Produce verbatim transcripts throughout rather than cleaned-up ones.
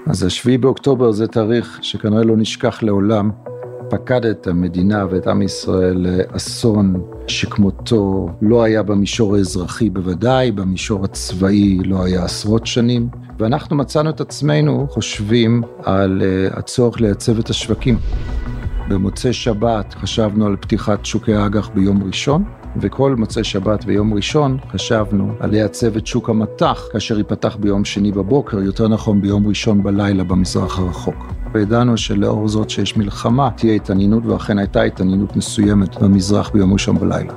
אז השביעי באוקטובר זה תאריך שכנראה לא נשכח לעולם, פקד את המדינה ואת עם ישראל לאסון שכמותו לא היה במישור האזרחי בוודאי, במישור הצבאי לא היה עשרות שנים, ואנחנו מצאנו את עצמנו חושבים על הצורך לייצב את השווקים. במוצאי שבת חשבנו על פתיחת שוקי האג"ח ביום ראשון, וכל מוצאי שבת ויום ראשון חשבנו על לייצב את שוק המטח, כאשר ייפתח ביום שני בבוקר, יותר נכון ביום ראשון בלילה במזרח הרחוק. וידענו שלאור זאת שיש מלחמה, תהיה התעניינות, ואכן הייתה התעניינות מסוימת במזרח ביום ראשון בלילה.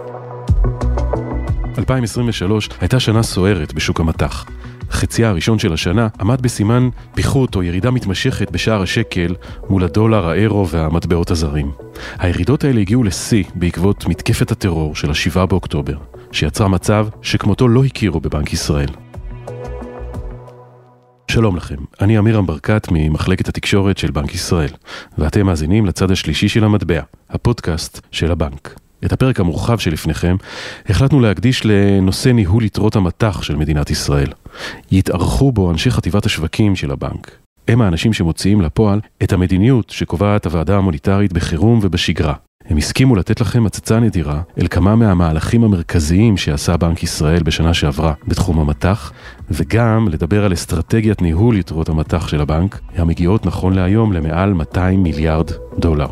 אלפיים עשרים ושלוש הייתה שנה סוערת בשוק המטח. חציה הראשון של השנה עמד בסימן פיחות או ירידה מתמשכת בשער השקל מול הדולר, האירו והמטבעות הזרים. הירידות האלה הגיעו לשיא בעקבות מתקפת הטרור של השבעה באוקטובר, שיצרה מצב שכמותו לא הכירו בבנק ישראל. שלום לכם, אני אמירם ברקת ממחלקת התקשורת של בנק ישראל, ואתם מאזינים לצד השלישי של המטבע, הפודקאסט של הבנק. את הפרק המורחב שלפניכם החלטנו להקדיש לנושא ניהול יתרות המטח של מדינת ישראל. יתארחו בו אנשי חטיבת השווקים של הבנק. הם האנשים שמוציאים לפועל את המדיניות שקובעת הוועדה המוניטרית בחירום ובשגרה. הם הסכימו לתת לכם הצצה נדירה אל כמה מהמהלכים המרכזיים שעשה בנק ישראל בשנה שעברה בתחום המטח, וגם לדבר על אסטרטגיית ניהול יתרות המטח של הבנק, המגיעות נכון להיום למעל מאתיים מיליארד דולר.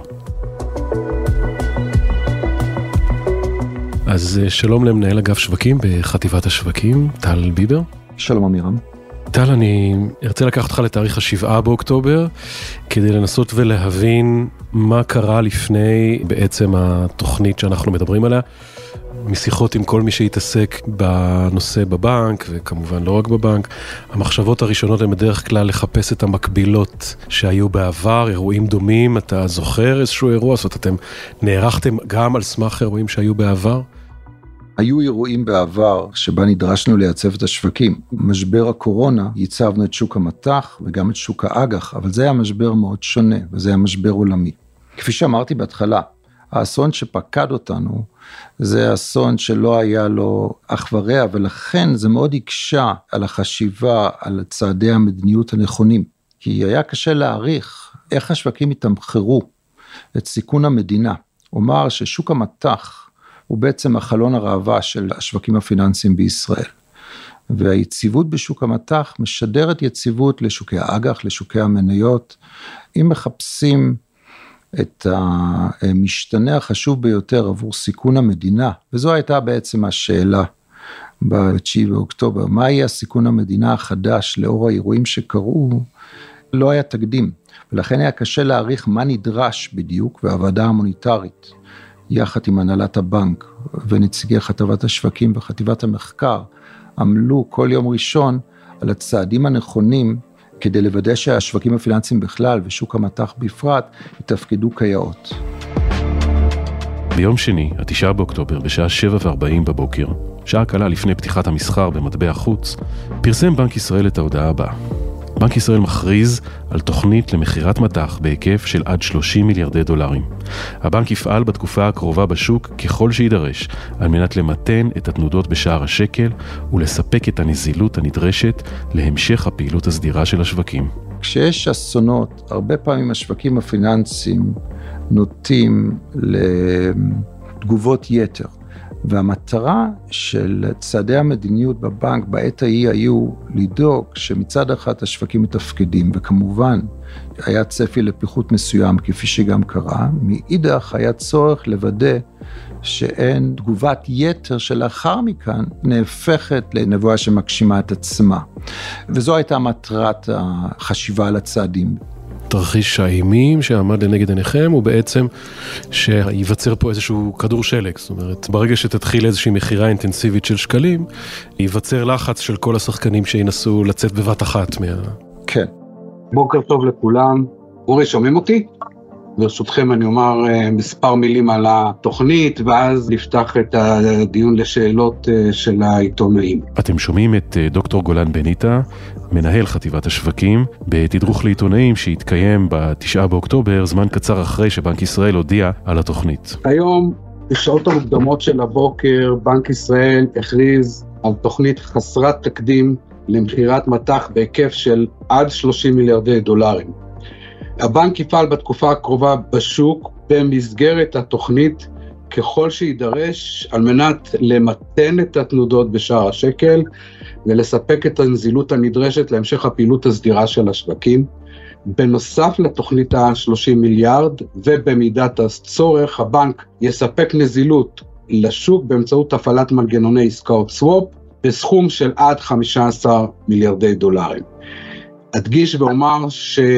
אז שלום למנהל אגף שווקים בחטיבת השווקים, טל ביבר. שלום אמירם. טל, אני ארצה לקחת אותך לתאריך השבעה באוקטובר, כדי לנסות ולהבין מה קרה לפני בעצם התוכנית שאנחנו מדברים עליה, משיחות עם כל מי שהתעסק בנושא בבנק, וכמובן לא רק בבנק. המחשבות הראשונות הן בדרך כלל לחפש את המקבילות שהיו בעבר, אירועים דומים. אתה זוכר איזשהו אירוע? זאת אומרת, אתם נערכתם גם על סמך אירועים שהיו בעבר? היו אירועים בעבר שבה נדרשנו לייצב את השווקים. משבר הקורונה ייצבנו את שוק המטח וגם את שוק האג"ח, אבל זה היה משבר מאוד שונה, וזה היה משבר עולמי. כפי שאמרתי בהתחלה, האסון שפקד אותנו, זה אסון שלא היה לו אח ורע, ולכן זה מאוד הקשה על החשיבה, על צעדי המדיניות הנכונים. כי היה קשה להעריך איך השווקים יתמחרו את סיכון המדינה. אומר ששוק המטח הוא בעצם החלון הראווה של השווקים הפיננסיים בישראל. והיציבות בשוק המטח משדרת יציבות לשוקי האג"ח, לשוקי המניות. אם מחפשים את המשתנה החשוב ביותר עבור סיכון המדינה, וזו הייתה בעצם השאלה ב-תשיעי באוקטובר, מה יהיה הסיכון המדינה החדש לאור האירועים שקרו, לא היה תקדים, ולכן היה קשה להעריך מה נדרש בדיוק, והוועדה המוניטרית, יחד עם הנהלת הבנק ונציגי חטיבת השווקים וחטיבת המחקר, עמלו כל יום ראשון על הצעדים הנכונים, כדי לוודא שהשווקים הפיננסיים בכלל ושוק המטח בפרט יתפקדו כיאות. ביום שני, התשעה באוקטובר, בשעה שבע וארבעים בבוקר, שעה קלה לפני פתיחת המסחר במטבע חוץ, פרסם בנק ישראל את ההודעה הבאה. בנק ישראל מכריז על תוכנית למחירת מטח בהיקף של עד שלושים מיליארדי דולרים. הבנק יפעל בתקופה הקרובה בשוק ככל שידרש, על מנת למתן את התנודות בשער השקל ולספק את הנזילות הנדרשת להמשך הפעילות הסדירה של השווקים. כשיש אסונות, הרבה פעמים השווקים הפיננסיים נוטים לתגובות יתר. והמטרה של צעדי המדיניות בבנק בעת ההיא היו לדאוג שמצד אחד השווקים מתפקדים, וכמובן היה צפי לפיחות מסוים כפי שגם קרה, מאידך היה צורך לוודא שאין תגובת יתר שלאחר מכאן נהפכת לנבואה שמגשימה את עצמה. וזו הייתה מטרת החשיבה על הצעדים. תרחיש האימים שעמד לנגד עיניכם הוא בעצם שיווצר פה איזשהו כדור שלג. זאת אומרת, ברגע שתתחיל איזושהי מחירה אינטנסיבית של שקלים, ייווצר לחץ של כל השחקנים שינסו לצאת בבת אחת מה... כן. בוקר טוב לכולם. אורי, שומעים אותי? ברשותכם אני אומר מספר מילים על התוכנית, ואז נפתח את הדיון לשאלות של העיתונאים. אתם שומעים את דוקטור גולן בניטה, מנהל חטיבת השווקים, בתדרוך לעיתונאים שהתקיים בתשעה באוקטובר, זמן קצר אחרי שבנק ישראל הודיע על התוכנית. היום, בשעות המוקדמות של הבוקר, בנק ישראל הכריז על תוכנית חסרת תקדים למחירת מטח בהיקף של עד שלושים מיליארדי דולרים. הבנק יפעל בתקופה הקרובה בשוק במסגרת התוכנית ככל שידרש על מנת למתן את התנודות בשער השקל ולספק את הנזילות הנדרשת להמשך הפעילות הסדירה של השווקים. בנוסף לתוכנית ה-שלושים מיליארד ובמידת הצורך הבנק יספק נזילות לשוק באמצעות הפעלת מנגנוני עסקאות סוואפ בסכום של עד חמישה עשר מיליארדי דולרים. אדגיש ואומר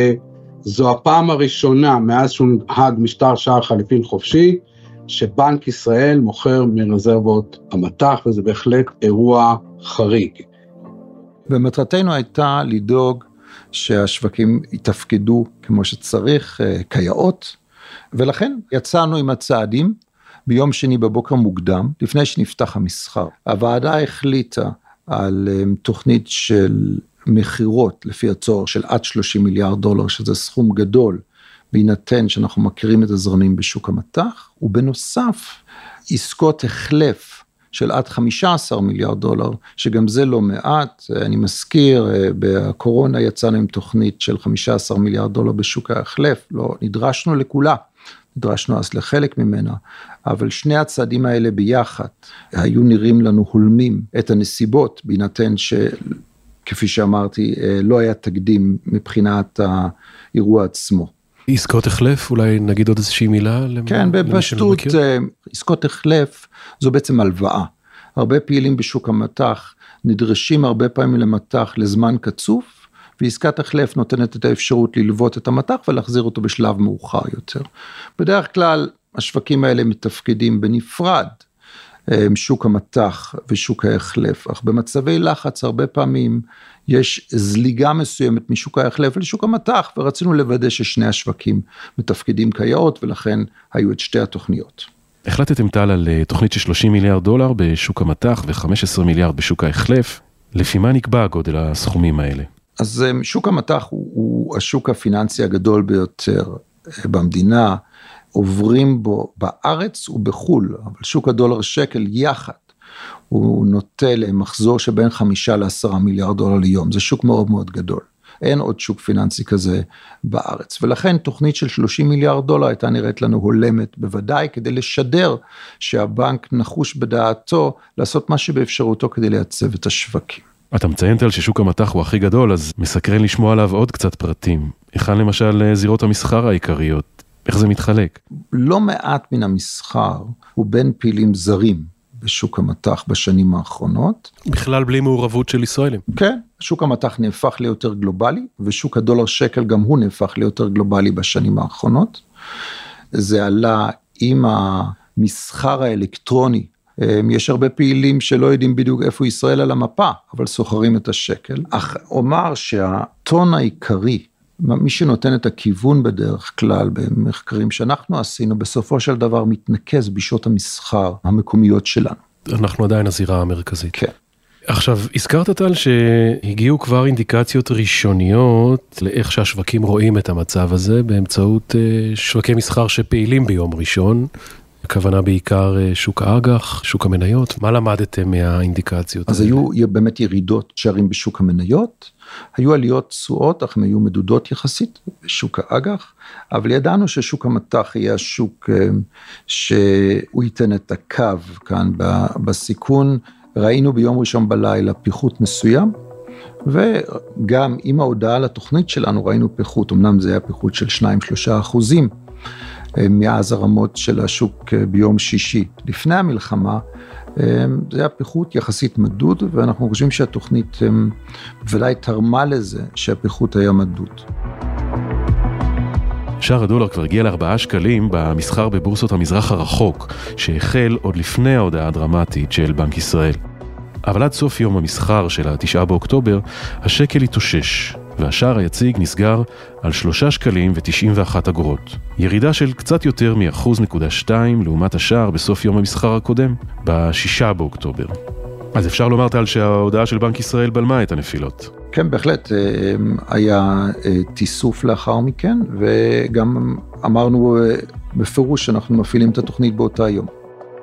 שזו הפעם הראשונה מאז שהונהג משטר שער חליפין חופשי שבנק ישראל מוכר מרזרבות המטח, וזה בהחלט אירוע חריג. ומטרתנו הייתה לדאוג שהשווקים יתפקדו כמו שצריך, כיאות, ולכן יצאנו עם הצעדים ביום שני בבוקר מוקדם, לפני שנפתח המסחר. הוועדה החליטה על תוכנית של מחירות לפי הצורך של עד שלושים מיליארד דולר, שזה סכום גדול, בהינתן שאנחנו מכירים את הזרמים בשוק המטח, ובנוסף עסקות החלף של עד חמישה עשר מיליארד דולר, שגם זה לא מעט. אני מזכיר, בקורונה יצאנו עם תוכנית של חמישה עשר מיליארד דולר בשוק ההחלף, לא נדרשנו לכולה, נדרשנו אז לחלק ממנה, אבל שני הצעדים האלה ביחד, היו נראים לנו הולמים את הנסיבות, בהינתן שכפי שאמרתי, לא היה תקדים מבחינת האירוע עצמו. עסקות החלף, אולי נגיד עוד איזושהי מילה? כן, בפשטות, עסקות החלף זו בעצם הלוואה. הרבה פעילים בשוק המטח נדרשים הרבה פעמים למטח לזמן קצוף, ועסקת החלף נותנת את האפשרות ללוות את המטח ולהחזיר אותו בשלב מאוחר יותר. בדרך כלל השווקים האלה מתפקדים בנפרד, שוק המטח ושוק ההחלף, אך במצבי לחץ הרבה פעמים יש זליגה מסוימת משוק ההחלף לשוק המטח, ורצינו לוודא ששני השווקים מתפקדים כיאות, ולכן היו את שתי התוכניות. החלטתם טל על תוכנית של שלושים מיליארד דולר בשוק המטח ו-חמישה עשר מיליארד בשוק ההחלף, לפי מה נקבע גודל הסכומים האלה? אז שוק המטח הוא, הוא השוק הפיננסי הגדול ביותר במדינה, עוברים בו בארץ ובחול, אבל שוק הדולר שקל יחד, הוא נוטה למחזור שבין חמישה לעשרה מיליארד דולר ליום, זה שוק מאוד מאוד גדול, אין עוד שוק פיננסי כזה בארץ, ולכן תוכנית של שלושים מיליארד דולר הייתה נראית לנו הולמת בוודאי, כדי לשדר שהבנק נחוש בדעתו, לעשות מה שבאפשרותו כדי לייצב את השווקים. אתה מציינת על ששוק המטח הוא הכי גדול, אז מסקרן לשמוע עליו עוד קצת פרטים, היכן למשל זירות המסחר העיקריות, איך זה מתחלק? לא מעט מן המסחר הוא בין פעילים זרים בשוק המטח בשנים האחרונות. בכלל בלי מעורבות של ישראלים. כן, שוק המטח נהפך ליותר גלובלי, ושוק הדולר שקל גם הוא נהפך ליותר גלובלי בשנים האחרונות. זה עלה עם המסחר האלקטרוני, יש הרבה פעילים שלא יודעים בדיוק איפה ישראל על המפה, אבל סוחרים את השקל. אך אומר שהטון העיקרי, מי שנותן את הכיוון בדרך כלל במחקרים שאנחנו עשינו, בסופו של דבר מתנקז בשעות המסחר המקומיות שלנו. אנחנו עדיין הזירה המרכזית. כן. עכשיו, הזכרת טל שהגיעו כבר אינדיקציות ראשוניות לאיך שהשווקים רואים את המצב הזה, באמצעות שווקי מסחר שפעילים ביום ראשון, הכוונה בעיקר שוק האג"ח, שוק המניות. מה למדתם מהאינדיקציות? אז היו באמת ירידות שערים בשוק המניות, היו עליות תשואות, אך הן היו מדודות יחסית בשוק האג"ח, אבל ידענו ששוק המטח יהיה השוק שהוא ייתן את הקו כאן בסיכון. ראינו ביום ראשון בלילה פיחות מסוים, וגם עם ההודעה לתוכנית שלנו ראינו פיחות, אמנם זה היה פיחות של שניים שלושה אחוזים, מאז הרמות של השוק ביום שישי. לפני המלחמה, זה היה פיחות יחסית מדוד, ואנחנו חושבים שהתוכנית בוודאי תרמה לזה שהפיחות היה מדוד. שער הדולר כבר הגיע לארבעה שקלים במסחר בבורסות המזרח הרחוק, שהחל עוד לפני ההודעה הדרמטית של בנק ישראל. אבל עד סוף יום המסחר של התשעה באוקטובר, השקל התאושש, והשער היציג נסגר על שלושה שקלים ותשעים ואחת אגורות. ירידה של קצת יותר מ-אחוז נקודה שתיים לעומת השער בסוף יום המסחר הקודם, בשישה באוקטובר. אז אפשר לומר טל שההודעה של בנק ישראל בלמה את הנפילות. כן, בהחלט היה תיסוף לאחר מכן, וגם אמרנו בפירוש שאנחנו מפעילים את התוכנית באותה יום.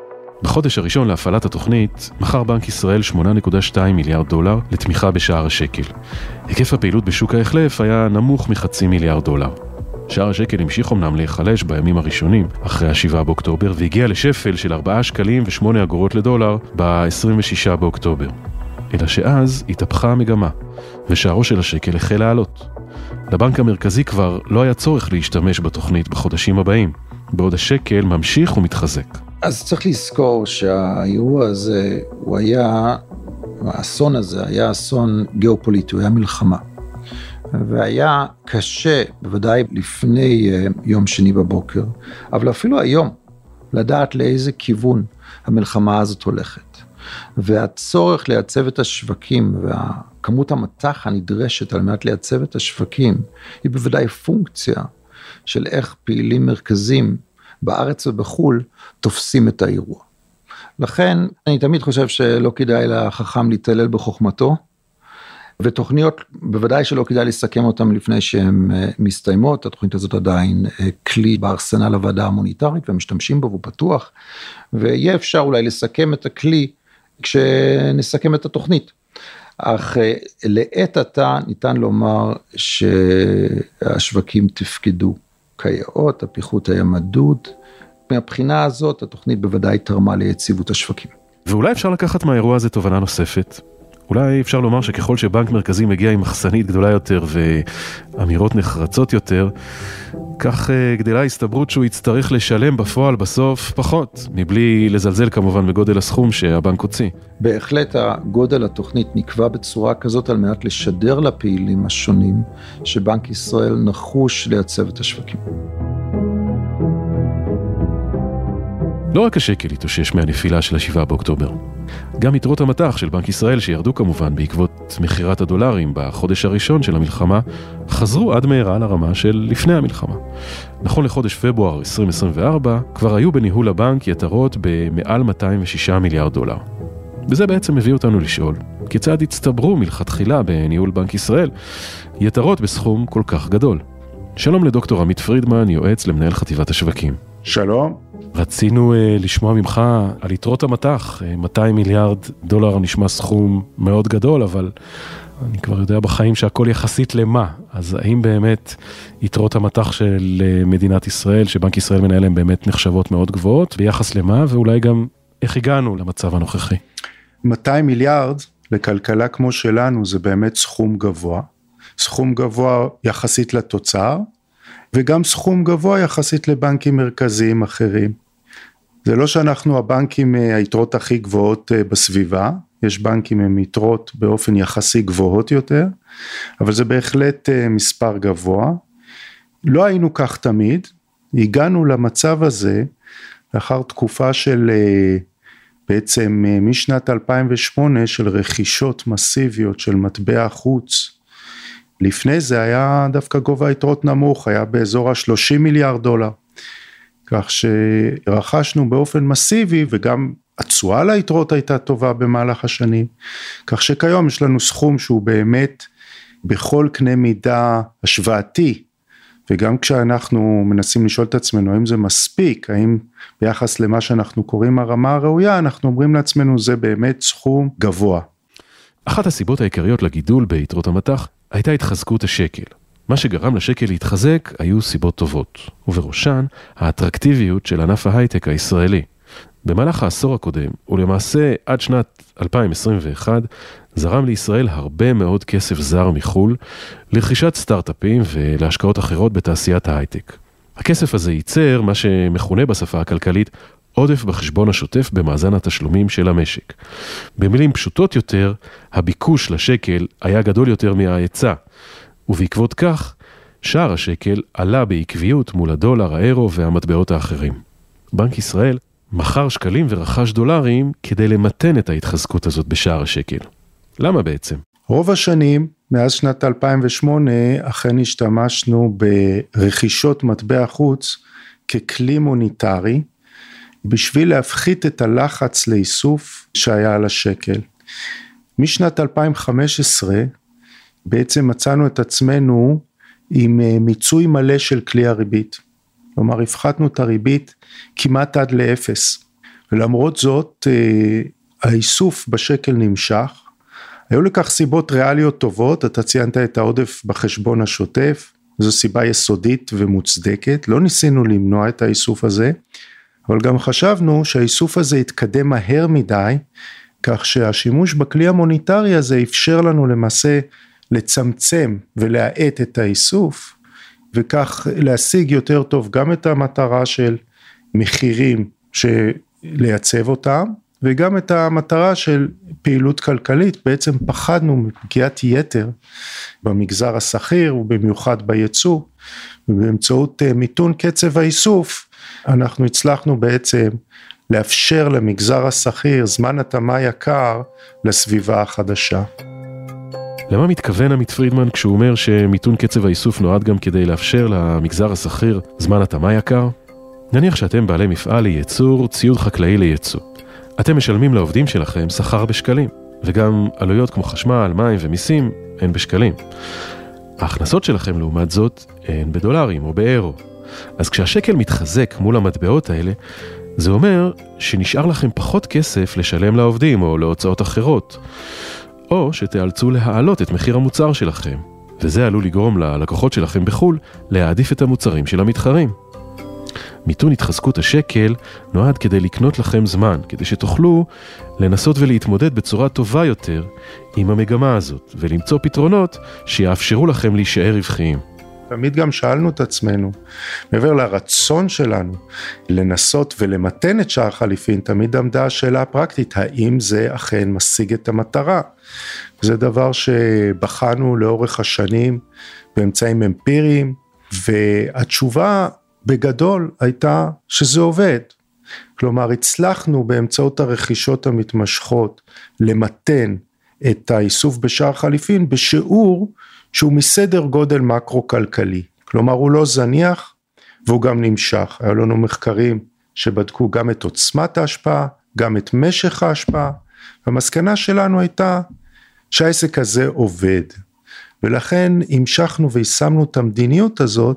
בחודש הראשון להפעלת התוכנית, מכר בנק ישראל שמונה נקודה שתיים מיליארד דולר לתמיכה בשער השקל. היקף הפעילות בשוק ההחלף היה נמוך מחצי מיליארד דולר. שער השקל המשיך אומנם להיחלש בימים הראשונים, אחרי השבעה באוקטובר, והגיע לשפל של ארבעה שקלים ושמונה אגורות לדולר ב-עשרים ושישה באוקטובר. אלא שאז התהפכה המגמה, ושערו של השקל החל לעלות. לבנק המרכזי כבר לא היה צורך להשתמש בתוכנית בחודשים הבאים, בעוד השקל ממשיך ומתחזק. אז צריך לזכור שהאירוע הזה, הוא היה, האסון הזה היה אסון גיאופוליטי, הוא היה מלחמה. והיה קשה, בוודאי לפני יום שני בבוקר, אבל אפילו היום, לדעת לאיזה כיוון המלחמה הזאת הולכת. והצורך לייצב את השווקים, והכמות המתח הנדרשת על מנת לייצב את השווקים, היא בוודאי פונקציה של איך פעילים מרכזיים בארץ ובחול תופסים את האירוע. לכן אני תמיד חושב שלא כדאי לחכם להתעלל בחוכמתו, ותוכניות בוודאי שלא כדאי לסכם אותן לפני שהן מסתיימות. התוכנית הזאת עדיין כלי בארסנל הוועדה המוניטרית, ומשתמשים בו והוא פתוח, ויהיה אפשר אולי לסכם את הכלי כשנסכם את התוכנית. אך לעת עתה ניתן לומר שהשווקים תפקדו כיאות, הפיחות היה מדוד. מהבחינה הזאת התוכנית בוודאי תרמה ליציבות השווקים. ואולי אפשר לקחת מהאירוע הזה תובנה נוספת. אולי אפשר לומר שככל שבנק מרכזי מגיע עם מחסנית גדולה יותר ואמירות נחרצות יותר, כך גדלה ההסתברות שהוא יצטרך לשלם בפועל בסוף פחות, מבלי לזלזל כמובן בגודל הסכום שהבנק הוציא. בהחלט הגודל התוכנית נקבע בצורה כזאת על מנת לשדר לפעילים השונים שבנק ישראל נחוש לייצב את השווקים. לא רק השקל התאושש מהנפילה של השבעה באוקטובר. גם יתרות המטח של בנק ישראל שירדו כמובן בעקבות מחירת הדולרים בחודש הראשון של המלחמה, חזרו עד מהרה לרמה של לפני המלחמה. נכון לחודש פברואר עשרים עשרים וארבע, כבר היו בניהול הבנק יתרות במעל מאתיים ושישה מיליארד דולר. וזה בעצם מביא אותנו לשאול, כיצד הצטברו מלכתחילה בניהול בנק ישראל יתרות בסכום כל כך גדול? שלום לדוקטור עמית פרידמן, יועץ למנהל חטיבת השווקים. שלום. רצינו uh, לשמוע ממך על יתרות המטח, uh, מאתיים מיליארד דולר נשמע סכום מאוד גדול, אבל אני כבר יודע בחיים שהכל יחסית למה, אז האם באמת יתרות המטח של uh, מדינת ישראל, שבנק ישראל מנהל הם באמת נחשבות מאוד גבוהות, ביחס למה, ואולי גם איך הגענו למצב הנוכחי? מאתיים מיליארד לכלכלה כמו שלנו זה באמת סכום גבוה, סכום גבוה יחסית לתוצר, וגם סכום גבוה יחסית לבנקים מרכזיים אחרים. זה לא שאנחנו הבנקים היתרות הכי גבוהות בסביבה, יש בנקים עם יתרות באופן יחסי גבוהות יותר, אבל זה בהחלט מספר גבוה. לא היינו כך תמיד, הגענו למצב הזה לאחר תקופה של בעצם משנת אלפיים ושמונה של רכישות מסיביות של מטבע חוץ. לפני זה היה דווקא גובה יתרות נמוך, היה באזור ה-שלושים מיליארד דולר, כך שרכשנו באופן מסיבי, וגם התשואה ליתרות הייתה טובה במהלך השנים, כך שכיום יש לנו סכום שהוא באמת בכל קנה מידה השוואתי, וגם כשאנחנו מנסים לשאול את עצמנו, האם זה מספיק, האם ביחס למה שאנחנו קוראים הרמה הראויה, אנחנו אומרים לעצמנו, זה באמת סכום גבוה. אחת הסיבות העיקריות לגידול ביתרות המטח, הייתה התחזקות השקל. מה שגרם לשקל להתחזק היו סיבות טובות, ובראשן האטרקטיביות של ענף ההייטק הישראלי. במהלך העשור הקודם, ולמעשה עד שנת אלפיים עשרים ואחת, זרם לישראל הרבה מאוד כסף זר מחול, לרכישת סטארט-אפים ולהשקעות אחרות בתעשיית ההייטק. הכסף הזה ייצר מה שמכונה בשפה הכלכלית עודף בחשבון השוטף במאזן התשלומים של המשק. במילים פשוטות יותר, הביקוש לשקל היה גדול יותר מההיצע, ובעקבות כך, שער השקל עלה בעקביות מול הדולר, האירו והמטבעות האחרים. בנק ישראל מכר שקלים ורכש דולרים כדי למתן את ההתחזקות הזאת בשער השקל. למה בעצם? רוב השנים, מאז שנת אלפיים ושמונה, אכן השתמשנו ברכישות מטבע חוץ ככלי מוניטרי, בשביל להפחית את הלחץ לאיסוף שהיה על השקל. משנת אלפיים וחמש עשרה, בעצם מצאנו את עצמנו עם מיצוי מלא של כלי הריבית. כלומר, הפחתנו את הריבית כמעט עד לאפס. ולמרות זאת, האיסוף בשקל נמשך, היו לכך סיבות ריאליות טובות, אתה ציינת את העודף בחשבון השוטף, זו סיבה יסודית ומוצדקת, לא ניסינו למנוע את האיסוף הזה, אבל גם חשבנו שהאיסוף הזה יתקדם מהר מדי, כך שהשימוש בכלי המוניטרי הזה אפשר לנו למעשה לצמצם ולהאט את האיסוף, וכך להשיג יותר טוב גם את המטרה של מחירים שלייצב אותם, וגם את המטרה של פעילות כלכלית. בעצם פחדנו מפגיעת יתר במגזר השכיר ובמיוחד בייצוא, ובאמצעות מיתון קצב האיסוף, אנחנו הצלחנו בעצם לאפשר למגזר השכיר זמן התאמה יקר לסביבה החדשה. למה מתכוון עמית פרידמן כשהוא אומר שמיתון קצב האיסוף נועד גם כדי לאפשר למגזר השכיר זמן התאמה יקר? נניח שאתם בעלי מפעל לייצור ציוד חקלאי לייצוא. אתם משלמים לעובדים שלכם שכר בשקלים, וגם עלויות כמו חשמל, מים ומיסים הן בשקלים. ההכנסות שלכם לעומת זאת הן בדולרים או באירו. אז כשהשקל מתחזק מול המטבעות האלה, זה אומר שנשאר לכם פחות כסף לשלם לעובדים או להוצאות אחרות, או שתיאלצו להעלות את מחיר המוצר שלכם, וזה עלול לגרום ללקוחות שלכם בחול להעדיף את המוצרים של המתחרים. מיתון התחזקות השקל נועד כדי לקנות לכם זמן, כדי שתוכלו לנסות ולהתמודד בצורה טובה יותר עם המגמה הזאת, ולמצוא פתרונות שיאפשרו לכם להישאר רווחיים. תמיד גם שאלנו את עצמנו, מעבר לרצון שלנו לנסות ולמתן את שער חליפין, תמיד עמדה השאלה הפרקטית, האם זה אכן משיג את המטרה? זה דבר שבחנו לאורך השנים באמצעים אמפיריים, והתשובה בגדול הייתה שזה עובד. כלומר, הצלחנו באמצעות הרכישות המתמשכות למתן את האיסוף בשער חליפין בשיעור שהוא מסדר גודל מקרו-כלכלי. כלומר, הוא לא זניח והוא גם נמשך. היו לנו מחקרים שבדקו גם את עוצמת ההשפעה, גם את משך ההשפעה, והמסקנה שלנו הייתה שהעסק הזה עובד. ולכן המשכנו והשמנו את המדיניות הזאת,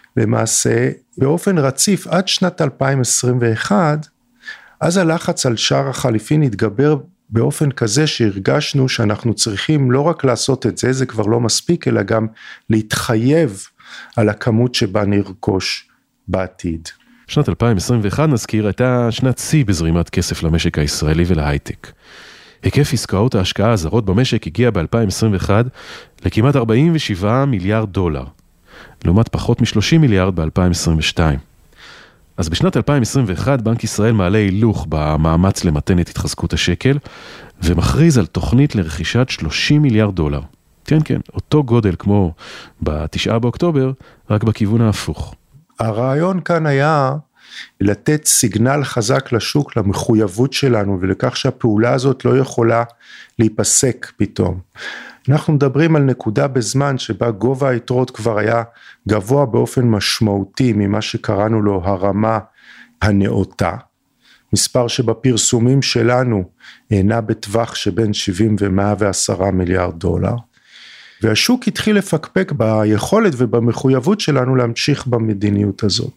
למעשה באופן רציף עד שנת אלפיים עשרים ואחת, אז הלחץ על שער החליפין התגבר באופן כזה שהרגשנו שאנחנו צריכים לא רק לעשות את זה, זה כבר לא מספיק, אלא גם להתחייב על הכמות שבה נרכוש בעתיד. שנת אלפיים עשרים ואחת נזכיר הייתה שנת שיא בזרימת כסף למשק הישראלי ולהייטק. היקף עסקאות ההשקעה הזרות במשק הגיע ב-אלפיים עשרים ואחת לכמעט ארבעים ושבעה מיליארד דולר, לעומת פחות מ-שלושים מיליארד ב-אלפיים עשרים ושתיים. אז בשנת אלפיים עשרים ואחת בנק ישראל מעלה הילוך במאמץ למתן את התחזקות השקל, ומכריז על תוכנית לרכישת שלושים מיליארד דולר. כן, כן, אותו גודל כמו בתשעה באוקטובר, רק בכיוון ההפוך. הרעיון כאן היה לתת סיגנל חזק לשוק, למחויבות שלנו, ולכך שהפעולה הזאת לא יכולה להיפסק פתאום. אנחנו מדברים על נקודה בזמן שבה גובה היתרות כבר היה גבוה באופן משמעותי ממה שקראנו לו הרמה הנאותה, מספר שבפרסומים שלנו אינה בטווח שבין שבעים ו-מאה ועשרה מיליארד דולר, והשוק התחיל לפקפק ביכולת ובמחויבות שלנו להמשיך במדיניות הזאת.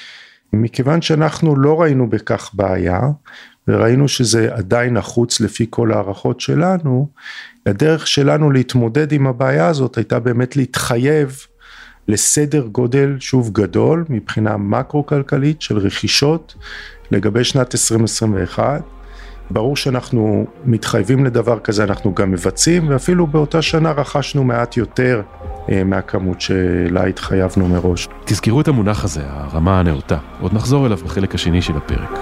מכיוון שאנחנו לא ראינו בכך בעיה, וראינו שזה עדיין נחוץ לפי כל הערכות שלנו, הדרך שלנו להתמודד עם הבעיה הזאת הייתה באמת להתחייב לסדר גודל שוב גדול מבחינה מקרו-כלכלית של רכישות לגבי שנת עשרים עשרים ואחת. ברור שאנחנו מתחייבים לדבר כזה, אנחנו גם מבצעים, ואפילו באותה שנה רכשנו מעט יותר מהכמות שלה התחייבנו מראש. תזכרו את המונח הזה, הרמה הנאותה. עוד נחזור אליו בחלק השני של הפרק.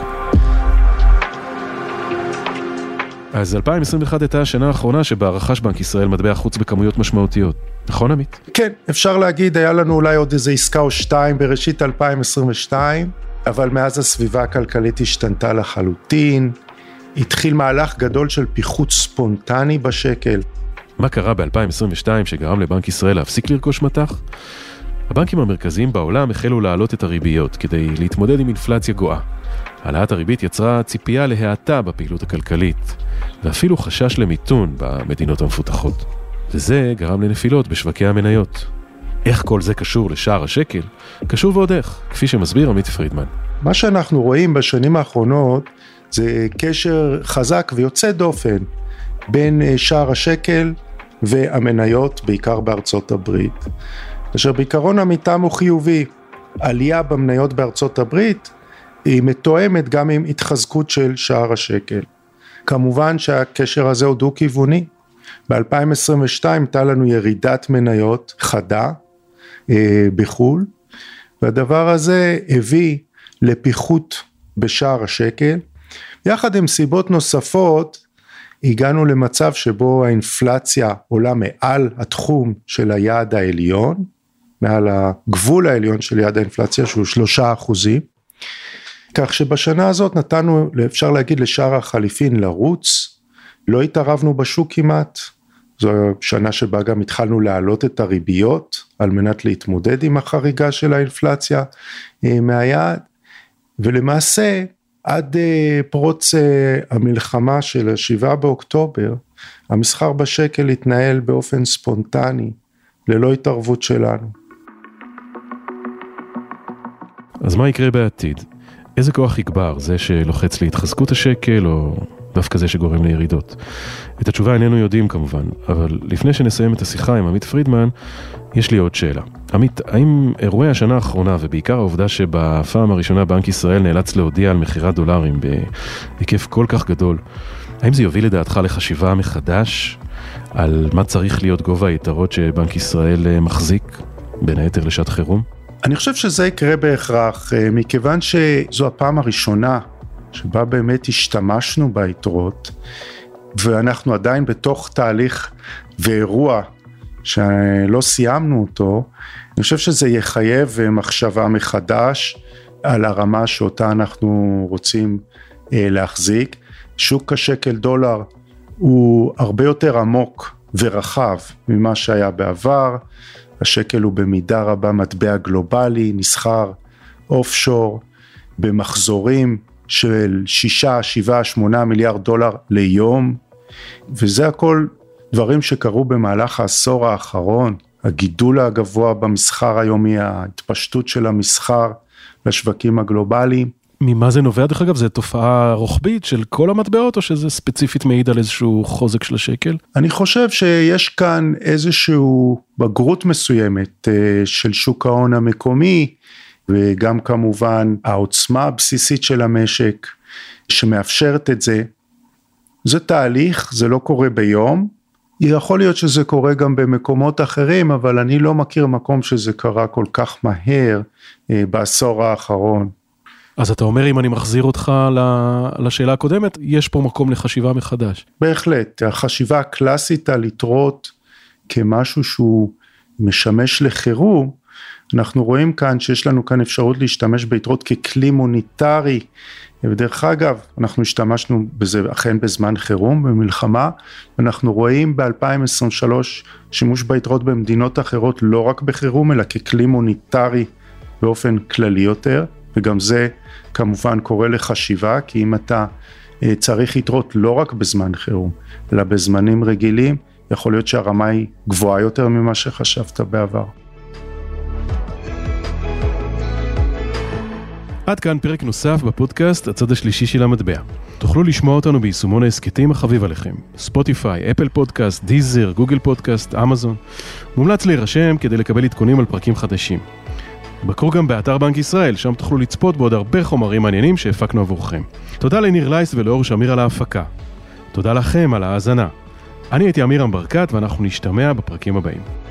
אז אלפיים עשרים ואחת הייתה השנה האחרונה שבה רכש בנק ישראל מטבע חוץ בכמויות משמעותיות. נכון עמית? כן, אפשר להגיד, היה לנו אולי עוד איזה עסקה או שתיים בראשית אלפיים עשרים ושתיים, אבל מאז הסביבה הכלכלית השתנתה לחלוטין, התחיל מהלך גדול של פיחות ספונטני בשקל. מה קרה ב-אלפיים עשרים ושתיים שגרם לבנק ישראל להפסיק לרכוש מטח? הבנקים המרכזיים בעולם החלו להעלות את הריביות כדי להתמודד עם אינפלציה גואה. העלאת הריבית יצרה ציפייה להאטה בפעילות הכלכלית, ואפילו חשש למיתון במדינות המפותחות. וזה גרם לנפילות בשווקי המניות. איך כל זה קשור לשער השקל? קשור ועוד איך, כפי שמסביר עמית פרידמן. מה שאנחנו רואים בשנים האחרונות, זה קשר חזק ויוצא דופן בין שער השקל והמניות, בעיקר בארצות הברית. אשר בעיקרון המיתם הוא חיובי. עלייה במניות בארצות הברית היא מתואמת גם עם התחזקות של שער השקל. כמובן שהקשר הזה הוא דו-כיווני. ב-אלפיים עשרים ושתיים הייתה לנו ירידת מניות חדה אה, בחול, והדבר הזה הביא לפיחות בשער השקל. יחד עם סיבות נוספות, הגענו למצב שבו האינפלציה עולה מעל התחום של היעד העליון, מעל הגבול העליון של יעד האינפלציה שהוא שלושה אחוזים, כך שבשנה הזאת נתנו, אפשר להגיד, לשער החליפין לרוץ, לא התערבנו בשוק כמעט, זו שנה שבה גם התחלנו להעלות את הריביות, על מנת להתמודד עם החריגה של האינפלציה מהיעד, ולמעשה עד פרוץ המלחמה של השבעה באוקטובר, המסחר בשקל התנהל באופן ספונטני, ללא התערבות שלנו. אז מה יקרה בעתיד? איזה כוח יגבר? זה שלוחץ להתחזקות השקל או דווקא זה שגורם לירידות? את התשובה איננו יודעים כמובן, אבל לפני שנסיים את השיחה עם עמית פרידמן, יש לי עוד שאלה. עמית, האם אירועי השנה האחרונה ובעיקר העובדה שבפעם הראשונה בנק ישראל נאלץ להודיע על מחירת דולרים בהיקף כל כך גדול, האם זה יוביל לדעתך לחשיבה מחדש על מה צריך להיות גובה היתרות שבנק ישראל מחזיק בין היתר לשעת חירום? אני חושב שזה יקרה בהכרח, מכיוון שזו הפעם הראשונה שבה באמת השתמשנו ביתרות, ואנחנו עדיין בתוך תהליך ואירוע שלא סיימנו אותו, אני חושב שזה יחייב מחשבה מחדש על הרמה שאותה אנחנו רוצים להחזיק. שוק השקל דולר הוא הרבה יותר עמוק ורחב ממה שהיה בעבר, השקל הוא במידה רבה מטבע גלובלי, נסחר אוף-שור, במחזורים של שישה, שבעה, שמונה מיליארד דולר ליום, וזה הכל דברים שקרו במהלך העשור האחרון, הגידול הגבוה במסחר היומי, ההתפשטות של המסחר לשווקים הגלובליים. ממה זה נובע דרך אגב? זה תופעה רוחבית של כל המטבעות, או שזה ספציפית מעיד על איזשהו חוזק של השקל? אני חושב שיש כאן איזשהו בגרות מסוימת של שוק ההון המקומי, וגם כמובן העוצמה הבסיסית של המשק, שמאפשרת את זה. זה תהליך, זה לא קורה ביום, יכול להיות שזה קורה גם במקומות אחרים, אבל אני לא מכיר מקום שזה קרה כל כך מהר בעשור האחרון. אז אתה אומר, אם אני מחזיר אותך לשאלה הקודמת, יש פה מקום לחשיבה מחדש. בהחלט, החשיבה הקלאסית על יתרות כמשהו שהוא משמש לחירום, אנחנו רואים כאן שיש לנו כאן אפשרות להשתמש ביתרות ככלי מוניטרי, ודרך אגב, אנחנו השתמשנו בזה אכן בזמן חירום, במלחמה, ואנחנו רואים ב-אלפיים עשרים ושלוש שימוש ביתרות במדינות אחרות, לא רק בחירום, אלא ככלי מוניטרי באופן כללי יותר, וגם זה כמובן קורה לחשיבה, כי אם אתה צריך יתרות לא רק בזמן חירום, אלא בזמנים רגילים, יכול להיות שהרמה היא גבוהה יותר ממה שחשבת בעבר. עד כאן פרק נוסף בפודקאסט הצד השלישי של המטבע. תוכלו לשמוע אותנו ביישומון העסקתים החביב עליכם. ספוטיפיי, אפל פודקאסט, דיזר, גוגל פודקאסט, אמזון. מומלץ להירשם כדי לקבל עדכונים על פרקים חדשים. בקרו גם באתר בנק ישראל, שם תוכלו לצפות בעוד הרבה חומרים מעניינים שהפקנו עבורכם. תודה לניר לייס ולאור שמיר על ההפקה. תודה לכם על ההאזנה. אני הייתי אמירם ברקת ואנחנו נשתמע בפרקים הבאים.